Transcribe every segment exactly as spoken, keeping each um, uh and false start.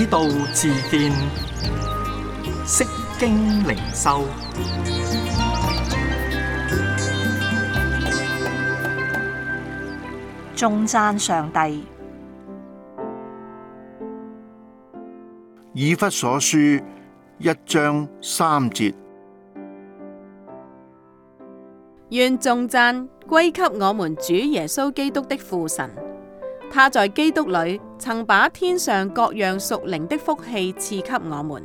道自見，釋經靈修， 頌讚上帝。 以弗所書一章三節， 願頌讚歸給我們主耶穌基督的父神，他在基督裏曾把天上各樣屬靈的福氣賜給我們。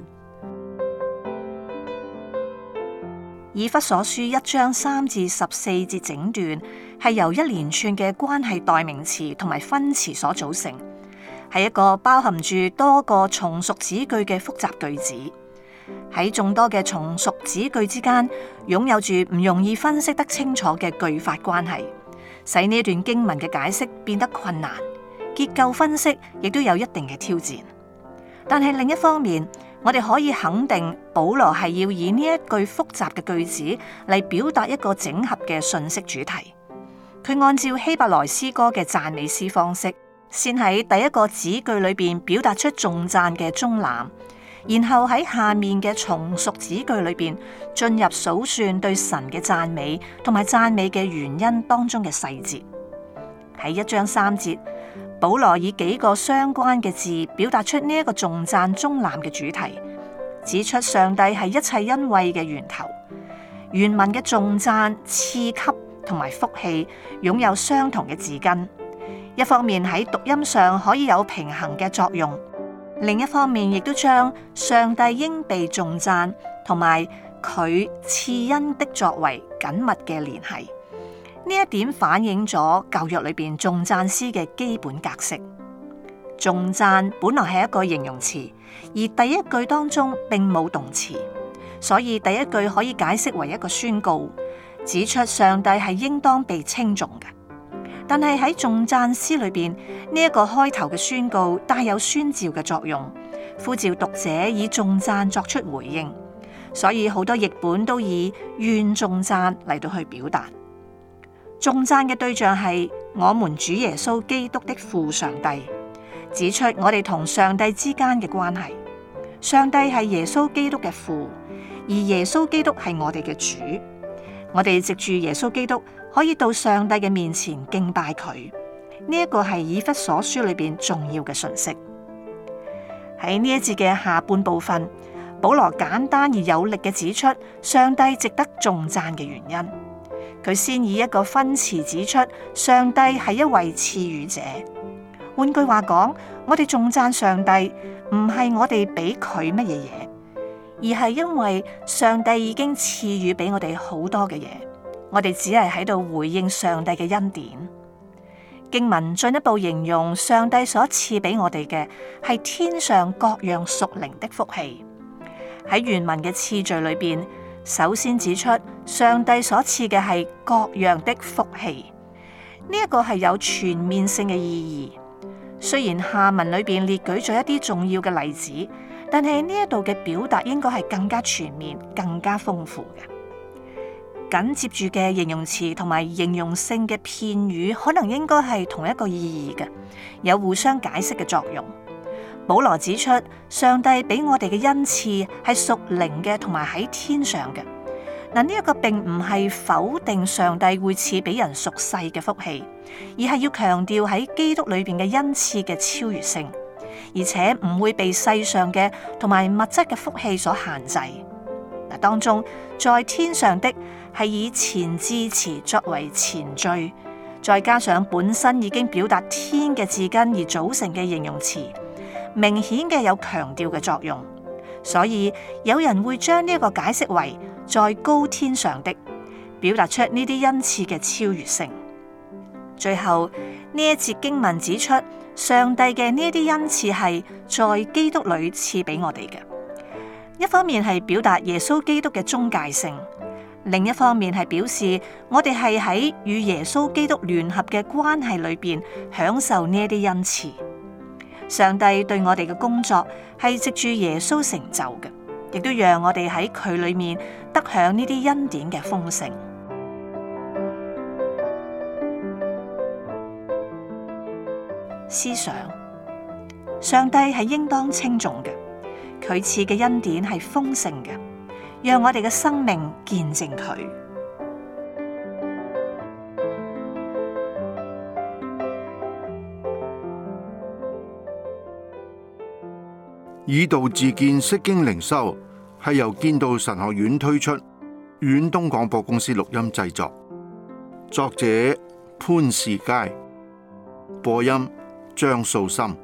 以弗所書一章三至十四節整段係由一連串嘅關係代名詞同埋分詞所組成，係一個包含住多個從屬子句嘅複雜句子。喺眾多嘅從屬子句之間，擁有住唔容易分析得清楚嘅句法關係，使呢段經文嘅解釋變得困難。結構分析亦都有一定嘅挑戰。但係另一方面，我哋可以肯定保羅係要以呢一句複雜嘅句子嚟表達一個整合嘅信息主題。佢按照希伯來詩歌嘅讚美詩方式，先喺第一個子句裏邊表達出頌讚嘅中覽，然後喺下面嘅從屬子句裏邊進入數算對神嘅讚美同埋讚美嘅原因當中嘅細節。喺一章三節，保羅以幾個相關嘅字表達出呢一個頌讚中覽嘅主題，指出上帝係一切恩惠嘅源頭。原文嘅頌讚、賜給同埋福氣擁有相同嘅字根，一方面喺讀音上可以有平衡嘅作用，另一方面亦都將上帝應被頌讚同埋佢賜恩的作為緊密嘅聯繫。呢一點反映咗舊約裏邊頌讚詩嘅基本格式。頌讚本來係一個形容詞，而第一句當中並冇動詞，所以第一句可以解釋為一個宣告，指出上帝係應當被稱頌嘅。但係喺頌讚詩裏邊，呢一個開頭嘅宣告帶有宣召嘅作用，呼召讀者以頌讚作出回應，所以好多譯本都以願頌讚嚟到去表達。頌讚嘅對象係我們主耶穌基督的父上帝，指出我哋同上帝之間嘅關係。上帝係耶穌基督嘅父，而耶穌基督係我哋嘅主。我哋藉住耶穌基督可以到上帝嘅面前敬拜佢。呢一個係以弗所書裏邊重要嘅信息。喺呢一節嘅下半部分，保羅簡單而有力嘅指出上帝值得頌讚嘅原因。佢先以一個分詞指出上帝係一位賜予者。換句話講，我哋頌讚上帝唔係我哋俾佢乜嘢嘢，而係因為上帝已經賜予俾我哋好多嘅嘢，我哋只係喺度回應上帝嘅恩典。經文進一步形容上帝所賜俾我哋嘅係天上各樣屬靈的福氣。喺原文嘅次序裏邊，首先指出上帝所賜嘅係各樣的福氣，呢一個係有全面性嘅意義。雖然下文裏邊列舉咗一啲重要嘅例子，但係呢一度嘅表達應該係更加全面、更加豐富嘅。緊接住嘅形容詞同埋形容性嘅片語，可能應該係同一個意義嘅，有互相解釋嘅作用。保羅指出，上帝俾我哋嘅恩賜係屬靈嘅，同埋喺天上嘅。嗱，呢一個並唔係否定上帝會賜俾人屬世嘅福氣，而係要強調喺基督裏邊嘅恩賜嘅超越性，而且唔會被世上嘅同埋物質嘅福氣所限制。嗱，當中在天上的係以前置詞作為前綴，再加上本身已經表達天嘅字根而組成嘅形容詞，明顯嘅有強調嘅作用，所以有人會將呢一個解釋為在高天上的，表達出呢啲恩賜嘅超越性。最後呢一節經文指出，上帝嘅呢啲恩賜係在基督裏賜俾我哋嘅，一方面係表達耶穌基督嘅中介性，另一方面係表示我哋係喺與耶穌基督聯合嘅關係裏邊享受呢一啲恩賜。上帝對我哋嘅工作係藉住耶穌成就嘅，亦都讓我哋喺佢裏面得享呢啲恩典嘅豐盛。思想， 上帝係應當稱頌嘅，佢賜嘅恩典係豐盛嘅，讓我哋嘅生命見證佢。 以道自見釋經靈修係由建道神學院推出，遠東廣播公司錄音製作，作者潘士佳，播音張素心。